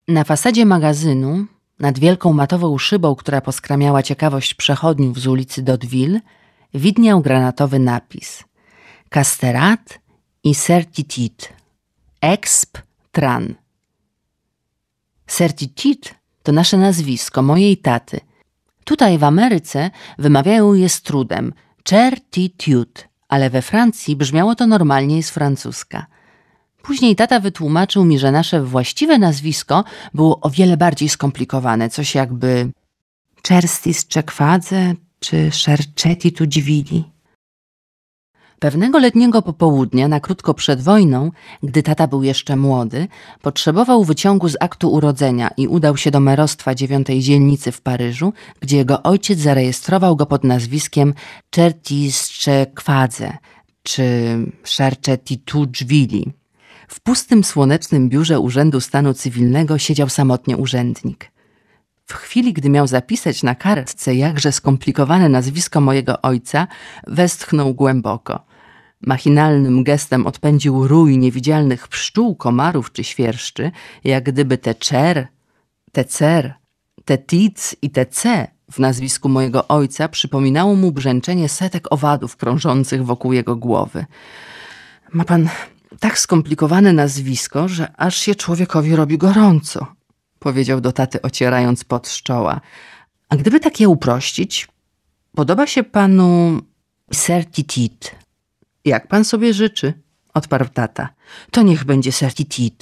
Na fasadzie magazynu, nad wielką matową szybą, która poskramiała ciekawość przechodniów z ulicy D'Hauteville, widniał granatowy napis: Casterat i Certitude. Exp. Tran. Certitude to nasze nazwisko, mojej taty. Tutaj w Ameryce wymawiają je z trudem Certitude, ale we Francji brzmiało to normalnie z francuska. Później tata wytłumaczył mi, że nasze właściwe nazwisko było o wiele bardziej skomplikowane, coś jakby Cherstis Czekwadze czy Szerczeti Tudziwili. Pewnego letniego popołudnia, na krótko przed wojną, gdy tata był jeszcze młody, potrzebował wyciągu z aktu urodzenia i udał się do merostwa 9. dzielnicy w Paryżu, gdzie jego ojciec zarejestrował go pod nazwiskiem Czertisczekwadze czy Szerczetitudżwili. W pustym, słonecznym biurze Urzędu Stanu Cywilnego siedział samotnie urzędnik. W chwili, gdy miał zapisać na kartce jakże skomplikowane nazwisko mojego ojca, westchnął głęboko. Machinalnym gestem odpędził rój niewidzialnych pszczół, komarów czy świerszczy, jak gdyby te czer, te cer, te tic i te c w nazwisku mojego ojca przypominało mu brzęczenie setek owadów krążących wokół jego głowy. Ma pan tak skomplikowane nazwisko, że aż się człowiekowi robi gorąco, powiedział do taty, ocierając pot z czoła. A gdyby tak je uprościć, podoba się panu Certitude. Jak pan sobie życzy, odparł tata. To niech będzie Certitude.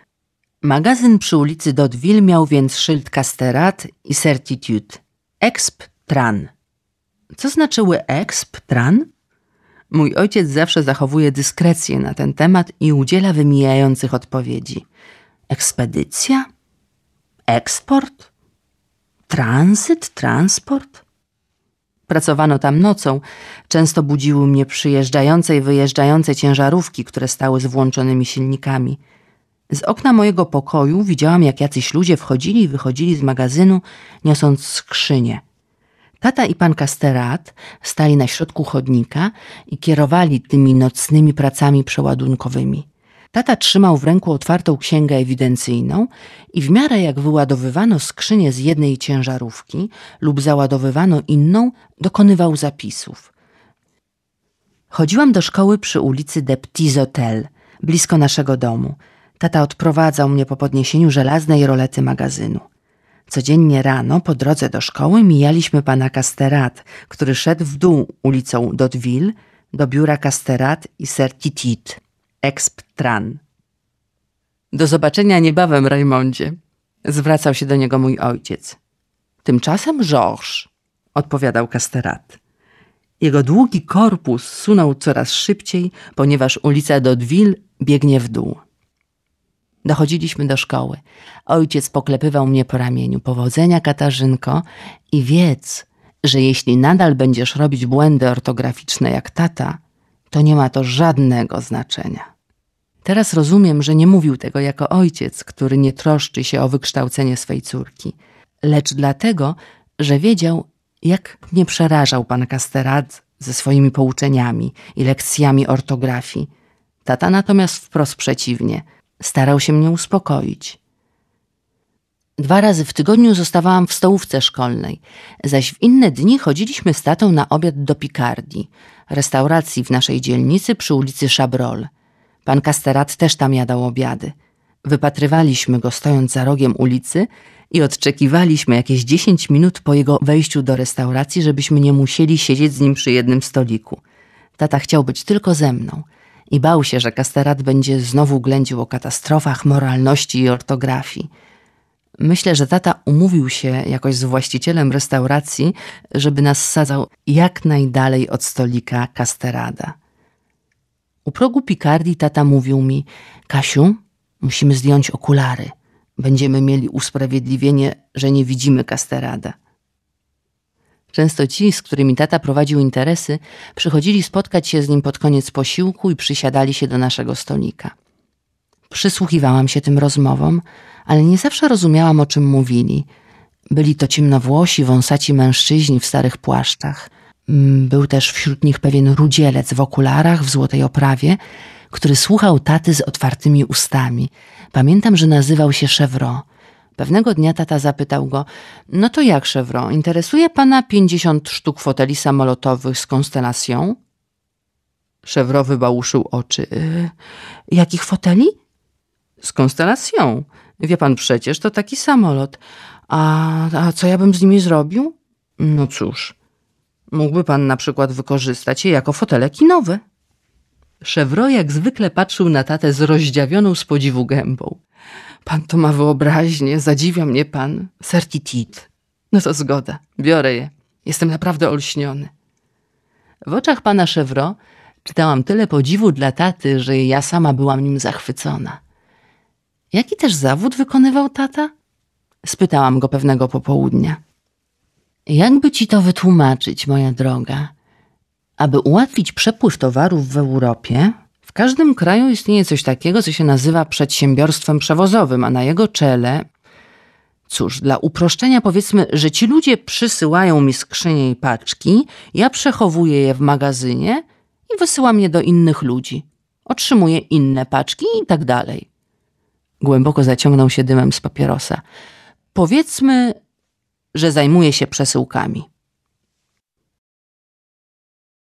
Magazyn przy ulicy D'Hauteville miał więc szyld Casterat i Certitude. Exp. Tran. Co znaczyły exp. Tran? Mój ojciec zawsze zachowuje dyskrecję na ten temat i udziela wymijających odpowiedzi. Ekspedycja? Eksport? Tranzyt? Transport? Pracowano tam nocą. Często budziły mnie przyjeżdżające i wyjeżdżające ciężarówki, które stały z włączonymi silnikami. Z okna mojego pokoju widziałam, jak jacyś ludzie wchodzili i wychodzili z magazynu, niosąc skrzynie. Tata i pan Casterat stali na środku chodnika i kierowali tymi nocnymi pracami przeładunkowymi. Tata trzymał w ręku otwartą księgę ewidencyjną i w miarę jak wyładowywano skrzynię z jednej ciężarówki lub załadowywano inną, dokonywał zapisów. Chodziłam do szkoły przy ulicy des Petits Hôtels, blisko naszego domu. Tata odprowadzał mnie po podniesieniu żelaznej rolety magazynu. Codziennie rano, po drodze do szkoły, mijaliśmy pana Casterat, który szedł w dół ulicą D'Hauteville do biura Casterat i Certitude. Exp. Tran. Do zobaczenia niebawem, Rajmondzie, zwracał się do niego mój ojciec. Tymczasem Georges, odpowiadał Casterat. Jego długi korpus sunął coraz szybciej, ponieważ ulica D'Hauteville biegnie w dół. Dochodziliśmy do szkoły. Ojciec poklepywał mnie po ramieniu. Powodzenia, Katarzynko, i wiedz, że jeśli nadal będziesz robić błędy ortograficzne jak tata, to nie ma to żadnego znaczenia. Teraz rozumiem, że nie mówił tego jako ojciec, który nie troszczy się o wykształcenie swej córki, lecz dlatego, że wiedział, jak mnie przerażał pan Casterat ze swoimi pouczeniami i lekcjami ortografii. Tata natomiast wprost przeciwnie. Starał się mnie uspokoić. 2 razy w tygodniu zostawałam w stołówce szkolnej, zaś w inne dni chodziliśmy z tatą na obiad do Picardii, restauracji w naszej dzielnicy przy ulicy Chabrol. Pan Casterat też tam jadał obiady. Wypatrywaliśmy go stojąc za rogiem ulicy i odczekiwaliśmy jakieś 10 minut po jego wejściu do restauracji, żebyśmy nie musieli siedzieć z nim przy jednym stoliku. Tata chciał być tylko ze mną i bał się, że Casterat będzie znowu ględził o katastrofach, moralności i ortografii. Myślę, że tata umówił się jakoś z właścicielem restauracji, żeby nas sadzał jak najdalej od stolika Casterada. U progu Picardii tata mówił mi: Kasiu, musimy zdjąć okulary. Będziemy mieli usprawiedliwienie, że nie widzimy Casterada. Często ci, z którymi tata prowadził interesy, przychodzili spotkać się z nim pod koniec posiłku i przysiadali się do naszego stolika. Przysłuchiwałam się tym rozmowom, ale nie zawsze rozumiałam, o czym mówili. Byli to ciemnowłosi, wąsaci mężczyźni w starych płaszczach. Był też wśród nich pewien rudzielec w okularach, w złotej oprawie, który słuchał taty z otwartymi ustami. Pamiętam, że nazywał się Chevreau. Pewnego dnia tata zapytał go: no to jak, Chevron, interesuje pana 50 sztuk foteli samolotowych z Constellation? Chevron wybałuszył oczy. Jakich foteli? Z Constellation. Wie pan przecież, to taki samolot. A co ja bym z nimi zrobił? No cóż, mógłby pan na przykład wykorzystać je jako fotele kinowe. Chevron jak zwykle patrzył na tatę z rozdziawioną z podziwu gębą. Pan to ma wyobraźnię, zadziwia mnie pan. Certitude. No to zgoda, biorę je. Jestem naprawdę olśniony. W oczach pana Chevron czytałam tyle podziwu dla taty, że ja sama byłam nim zachwycona. Jaki też zawód wykonywał tata? Spytałam go pewnego popołudnia. Jakby ci to wytłumaczyć, moja droga? Aby ułatwić przepływ towarów w Europie, w każdym kraju istnieje coś takiego, co się nazywa przedsiębiorstwem przewozowym, a na jego czele... Cóż, dla uproszczenia powiedzmy, że ci ludzie przysyłają mi skrzynie i paczki, ja przechowuję je w magazynie i wysyłam je do innych ludzi. Otrzymuję inne paczki i tak dalej. Głęboko zaciągnął się dymem z papierosa. Powiedzmy, że zajmuję się przesyłkami.